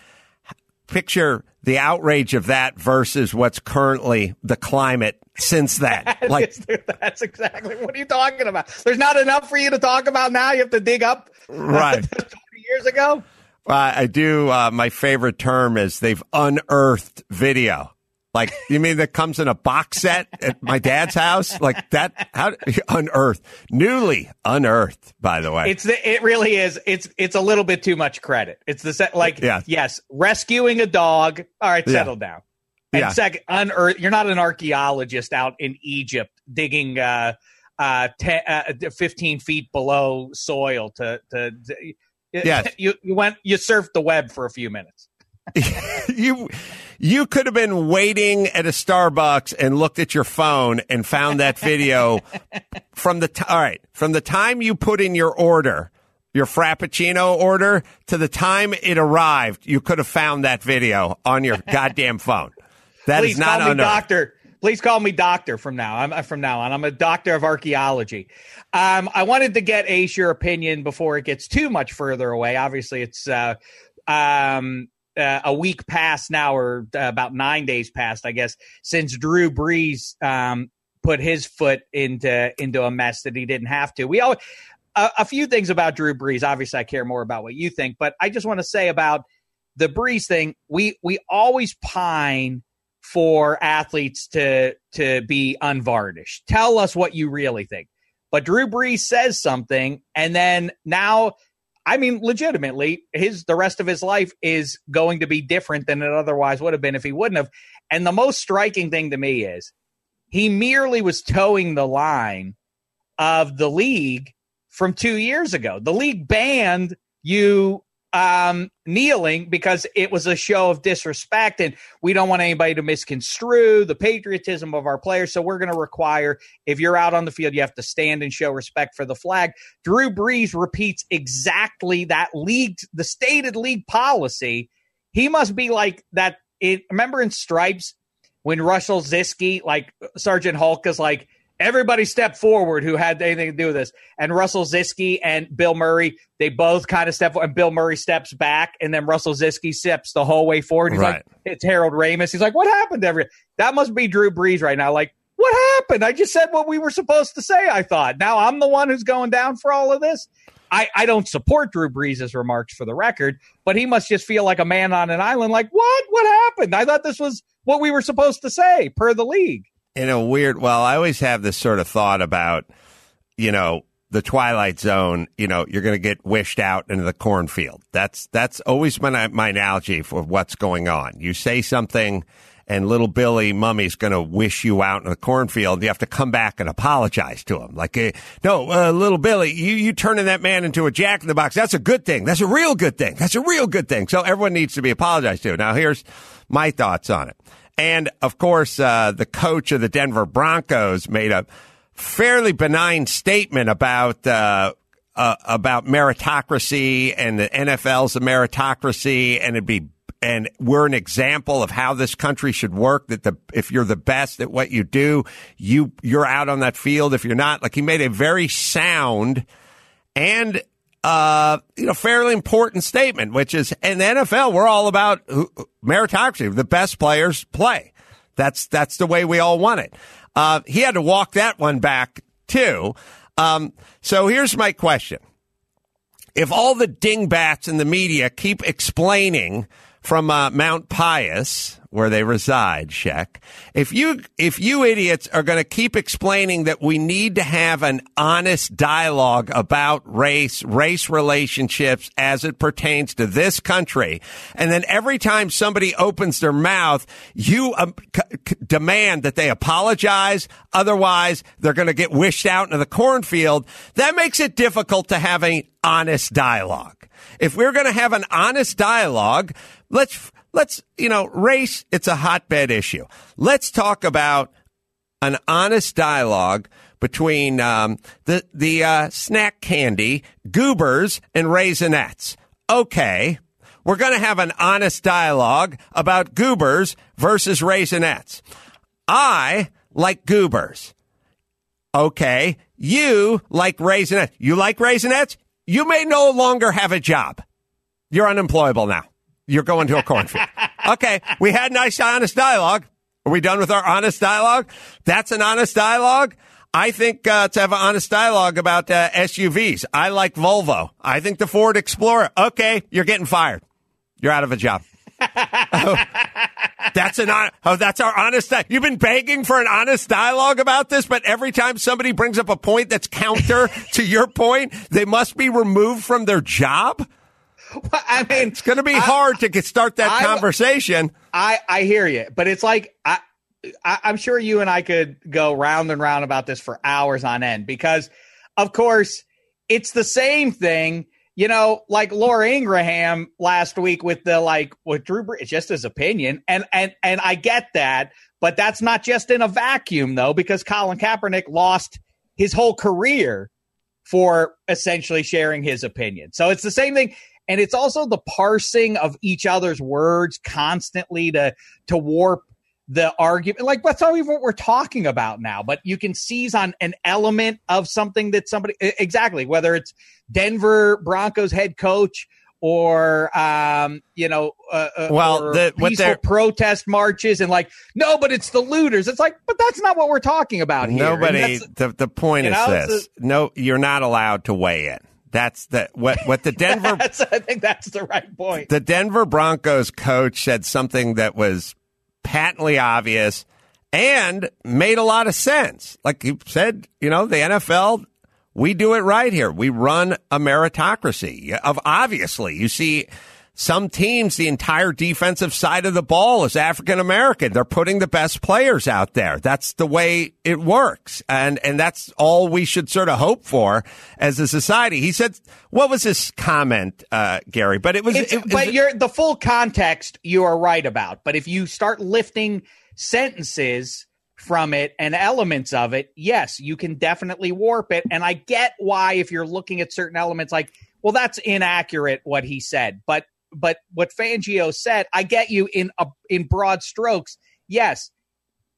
picture the outrage of that versus what's currently the climate since then. Like that's exactly what are you talking about? There's not enough for you to talk about now. You have to dig up right twenty years ago. Uh, I do. Uh, my favorite term is they've unearthed video. Like, you mean that comes in a box set at my dad's house? Like that, how unearthed, newly unearthed, by the way. It's the, it really is. It's, it's a little bit too much credit. It's the set, like, yeah. yes, rescuing a dog. All right, settle yeah. down. And yeah. second, unearthed. You're not an archaeologist out in Egypt digging, uh, uh, ten, uh fifteen feet below soil to, to, to yes. you, you went, you surfed the web for a few minutes. you, You could have been waiting at a Starbucks and looked at your phone and found that video from the t- all right from the time you put in your order, your Frappuccino order, to the time it arrived. You could have found that video on your goddamn phone. That Please is not call me unearthed. doctor. Please call me doctor from now. I'm from now on. I'm a doctor of archaeology. Um, I wanted to get Ace your opinion before it gets too much further away. Obviously, it's. Uh, um, Uh, a week past now, or uh, about nine days past, I guess, since Drew Brees um, put his foot into into a mess that he didn't have to. We all a, a few things about Drew Brees. Obviously, I care more about what you think, but I just want to say about the Brees thing. We we always pine for athletes to to be unvarnished. Tell us what you really think. But Drew Brees says something, and then now. I mean, legitimately, his the rest of his life is going to be different than it otherwise would have been if he wouldn't have. And the most striking thing to me is he merely was towing the line of the league from two years ago. The league banned you um, kneeling because it was a show of disrespect, and we don't want anybody to misconstrue the patriotism of our players. So we're going to require, if you're out on the field, you have to stand and show respect for the flag. Drew Brees repeats exactly that league, the stated league policy. He must be like that. It, remember in Stripes when Russell Ziske, like Sergeant Hulk, is like, everybody stepped forward who had anything to do with this. And Russell Ziske and Bill Murray, they both kind of step forward, and Bill Murray steps back, and then Russell Ziske steps the whole way forward. He's right. like, it's Harold Ramis. He's like, what happened to every? That must be Drew Brees right now. Like, what happened? I just said what we were supposed to say, I thought. Now I'm the one who's going down for all of this. I, I don't support Drew Brees' remarks for the record, but he must just feel like a man on an island. Like, what? What happened? I thought this was what we were supposed to say per the league. In a weird, well, I always have this sort of thought about, you know, the Twilight Zone, you know, you're going to get wished out into the cornfield. That's that's always my, my analogy for what's going on. You say something, and little Billy Mummy's going to wish you out in the cornfield. You have to come back and apologize to him. Like, uh, no, uh, little Billy, you, you turning that man into a jack in the box. That's a good thing. That's a real good thing. That's a real good thing. So everyone needs to be apologized to. Now, here's my thoughts on it. And, of course, uh, the coach of the Denver Broncos made a fairly benign statement about uh, uh, about meritocracy, and the N F L's a meritocracy, and it'd be and we're an example of how this country should work, that the if you're the best at what you do, you you're out on that field. If you're not, like, he made a very sound and uh you know fairly important statement, which is, in the N F L, we're all about meritocracy. The best players play. That's that's the way we all want it. Uh he had to walk that one back too. Um so here's my question. If all the dingbats in the media keep explaining from uh, Mount Pius, where they reside, Sheck, if you if you idiots are going to keep explaining that we need to have an honest dialogue about race, race relationships as it pertains to this country, and then every time somebody opens their mouth, you um, c- c- demand that they apologize, otherwise they're going to get wished out into the cornfield, that makes it difficult to have an honest dialogue. If we're going to have an honest dialogue, let's, let's, you know, race, it's a hotbed issue. Let's talk about an honest dialogue between um, the, the uh, snack candy, Goobers, and Raisinets. Okay, we're going to have an honest dialogue about Goobers versus Raisinets. I like Goobers. Okay, you like Raisinets. You like Raisinets? You may no longer have a job. You're unemployable now. You're going to a cornfield. Okay, we had nice, honest dialogue. Are we done with our honest dialogue? That's an honest dialogue. I think uh, to have an honest dialogue about uh, S U Vs. I like Volvo. I think the Ford Explorer. Okay, you're getting fired. You're out of a job. oh, that's an oh, that's our honest. Di- You've been begging for an honest dialogue about this, but every time somebody brings up a point that's counter to your point, they must be removed from their job. Well, I mean, it's going to be I, hard to get, start that I, conversation. I, I hear you, but it's like I, I, I'm sure you and I could go round and round about this for hours on end, because, of course, it's the same thing. You know, like Laura Ingraham last week with the, like, with Drew Brees, it's just his opinion. And, and, and I get that, but that's not just in a vacuum, though, because Colin Kaepernick lost his whole career for essentially sharing his opinion. So it's the same thing. And it's also the parsing of each other's words constantly to, to warp the argument. Like, that's not even what we're talking about now, but you can seize on an element of something that somebody, exactly, whether it's Denver Broncos head coach or, um, you know, uh, well, or the, what peaceful protest marches, and like, no, but it's the looters. It's like, but that's not what we're talking about here. Nobody, the, the point is know, this. A, no, you're not allowed to weigh in. That's the what what the Denver that's, I think that's the right point. The Denver Broncos coach said something that was patently obvious and made a lot of sense. Like he said, you know, the N F L, we do it right here. We run a meritocracy. Of obviously, you see some teams, the entire defensive side of the ball is African American. They're putting the best players out there. That's the way it works. And and that's all we should sort of hope for as a society. He said, what was his comment, uh, Gary? But it was, it, but it, you're the full context you are right about. But if you start lifting sentences from it and elements of it, yes, you can definitely warp it. And I get why, if you're looking at certain elements, like, well, that's inaccurate what he said. But But what Fangio said, I get you in uh, in broad strokes. Yes,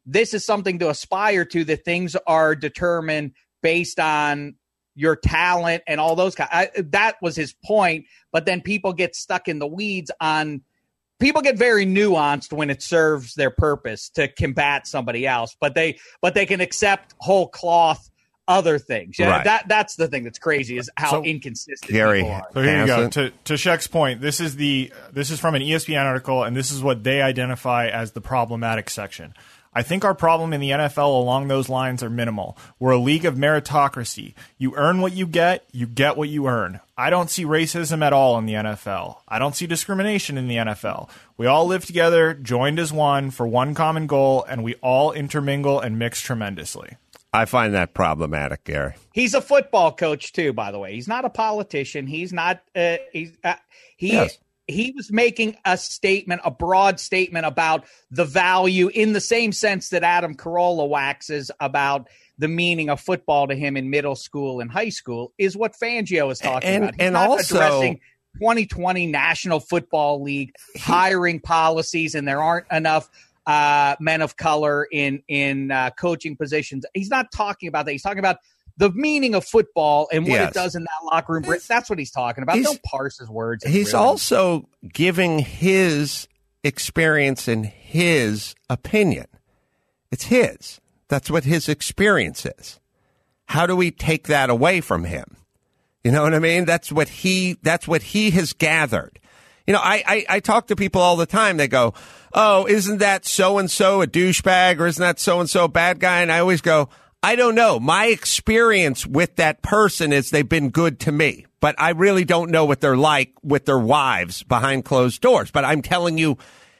this is something to aspire to, that things are determined based on your talent and all those kind. I, that was his point. But then people get stuck in the weeds on people get very nuanced when it serves their purpose to combat somebody else, but they, but they can accept whole cloth other things. Yeah, right. that that's the thing that's crazy is how so, inconsistent Gary, people are. So here you go. To to Sheck's point, this is the this is from an E S P N article, and this is what they identify as the problematic section. I think our problem in the N F L along those lines are minimal. We're a league of meritocracy. You earn what you get, you get what you earn. I don't see racism at all in the N F L. I don't see discrimination in the N F L. We all live together, joined as one, for one common goal, and we all intermingle and mix tremendously. I find that problematic, Gary. He's a football coach too, by the way. He's not a politician. He's not. Uh, he's uh, he. Yes. He was making a statement, a broad statement about the value in the same sense that Adam Carolla waxes about the meaning of football to him in middle school and high school is what Fangio is talking and, about. He's and not also addressing twenty twenty National Football League hiring policies, and there aren't enough uh, men of color in, in uh, coaching positions. He's not talking about that. He's talking about the meaning of football and what yes. it does in that locker room. That's what he's talking about. Don't parse his words. He's really. also giving his experience and his opinion. It's his. That's what his experience is. How do we take that away from him? You know what I mean? That's what he, that's what he has gathered. You know, I, I, I talk to people all the time. They go, oh, isn't that so-and-so a douchebag, or isn't that so-and-so a bad guy? And I always go, I don't know. My experience with that person is they've been good to me, but I really don't know what they're like with their wives behind closed doors. But I'm telling you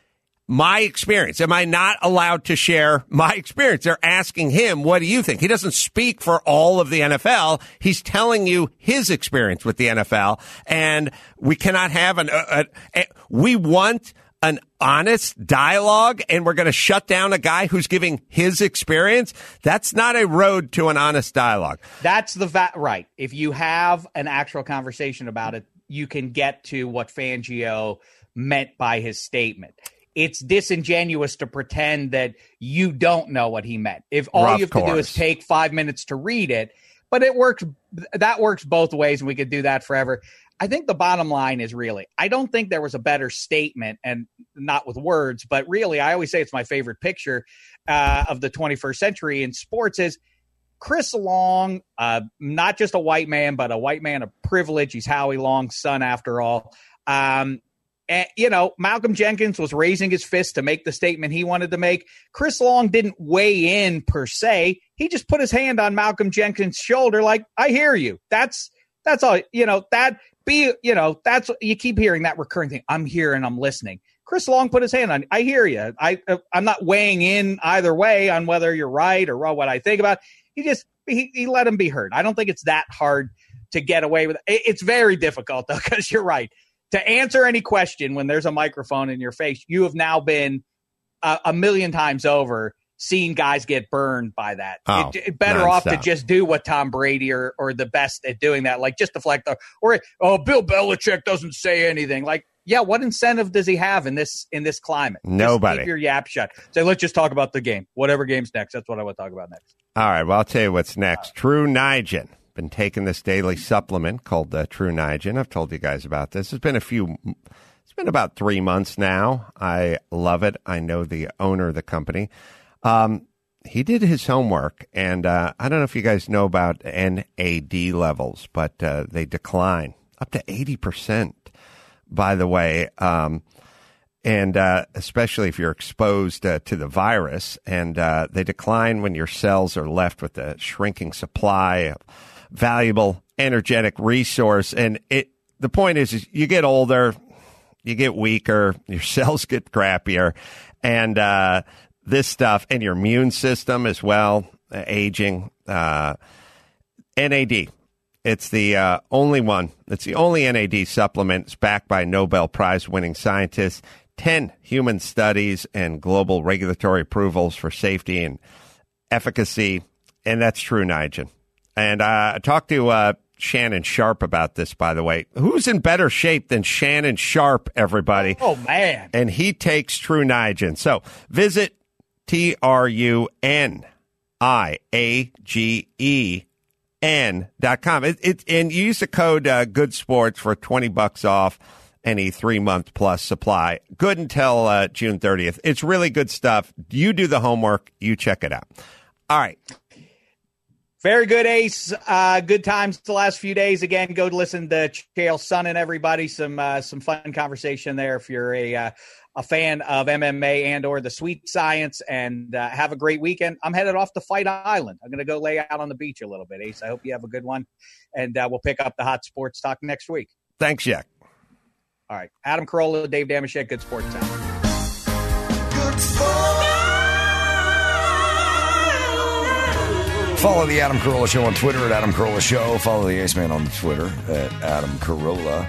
my experience. Am I not allowed to share my experience? They're asking him, what do you think? He doesn't speak for all of the N F L. He's telling you his experience with the N F L. And we cannot have an, a, a, we want an honest dialogue, and we're going to shut down a guy who's giving his experience. That's not a road to an honest dialogue. That's the va- right. If you have an actual conversation about it, you can get to what Fangio meant by his statement. It's disingenuous to pretend that you don't know what he meant. If all Rough you have course. to do is take five minutes to read it, but it works. That works both ways, and we could do that forever. I think the bottom line is really, I don't think there was a better statement, and not with words, but really, I always say it's my favorite picture uh, of the twenty-first century in sports is Chris Long, uh, not just a white man, but a white man of privilege. He's Howie Long's son, after all. Um, and, you know, Malcolm Jenkins was raising his fist to make the statement he wanted to make. Chris Long didn't weigh in per se. He just put his hand on Malcolm Jenkins' shoulder like, I hear you. That's, that's all, you know, that, Be, you know, that's you keep hearing that recurring thing. I'm here and I'm listening. Chris Long put his hand on. I hear you. I I'm not weighing in either way on whether you're right or what I think about. He just he, he let him be heard. I don't think it's that hard to get away with it. It's very difficult though, because you're right. To answer any question when there's a microphone in your face, you have now been uh, a million times over seen guys get burned by that. Oh, it, it better off to just do what Tom Brady or, or the best at doing that, like just deflect the, or, oh, Bill Belichick doesn't say anything. Like, yeah, what incentive does he have in this in this climate? Nobody. Just keep your yap shut. Say, let's just talk about the game. Whatever game's next, that's what I want to talk about next. All right, well, I'll tell you what's next. True Niagen. Been taking this daily supplement called uh, True Niagen. I've told you guys about this. It's been a few, it's been about three months now. I love it. I know the owner of the company. Um, he did his homework, and uh, I don't know if you guys know about N A D levels, but uh, they decline up to eighty percent, by the way, um, and uh, especially if you're exposed uh, to the virus, and uh, they decline when your cells are left with a shrinking supply of valuable energetic resource. And it the point is, is you get older, you get weaker, your cells get crappier, and uh this stuff, and your immune system as well, uh, aging, uh, N A D. It's the uh, only one. It's the only N A D supplement. It's backed by Nobel Prize winning scientists, ten human studies, and global regulatory approvals for safety and efficacy. And that's True Niagen. And uh, I talked to uh, Shannon Sharp about this, by the way. Who's in better shape than Shannon Sharp, everybody? Oh, man. And he takes True Niagen. So visit T R U N I A G E N dot com. It, it, and you use the code uh, Good Sports for twenty bucks off any three-month plus supply. Good until uh, June thirtieth. It's really good stuff. You do the homework. You check it out. All right. Very good, Ace. Uh, good times the last few days. Again, go to listen to Chael Sonnen and everybody. Some uh, some fun conversation there if you're a uh, a fan of M M A and or the sweet science. And uh, have a great weekend. I'm headed off to Fight Island. I'm going to go lay out on the beach a little bit, Ace. I hope you have a good one. And uh, we'll pick up the hot sports talk next week. Thanks, Jack. All right. Adam Carolla, Dave Damashek, Good Sports Time. Good Sports. Follow the Adam Carolla Show on Twitter at Adam Carolla Show. Follow the Ace Man on Twitter at Adam Carolla.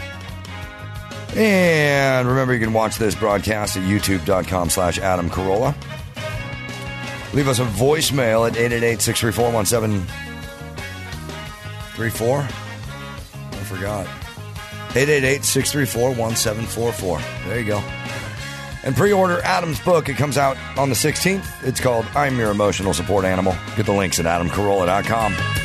And remember, you can watch this broadcast at youtube.com slash Adam Carolla. Leave us a voicemail at eight eight eight, six three four, one seven three four. I forgot. eight eight eight, six three four, one seven four four. There you go. And pre-order Adam's book. It comes out on the sixteenth. It's called I'm Your Emotional Support Animal. Get the links at adam carolla dot com.